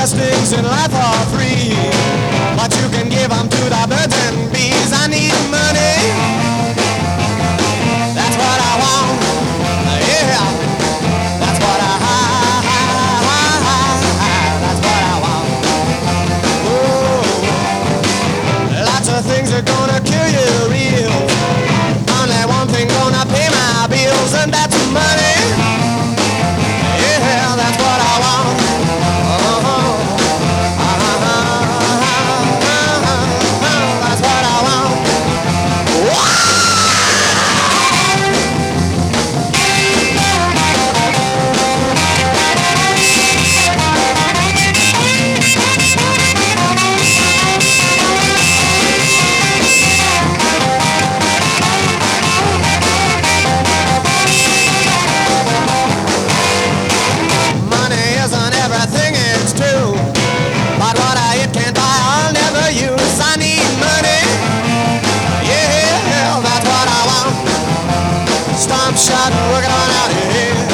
best things in life are free, but you can give them to the birds and bees. I need money, that's what I want, yeah, that's what that's what I want. Oh, lots of things are gonna kill you real, only one thing gonna pay my bills, and that's money. Yeah, that's what I want. That's what I want. Money isn't everything, it's true, but what it can't buy I'll never use. I need money, yeah, that's what I want. Stomp shot, working on out here.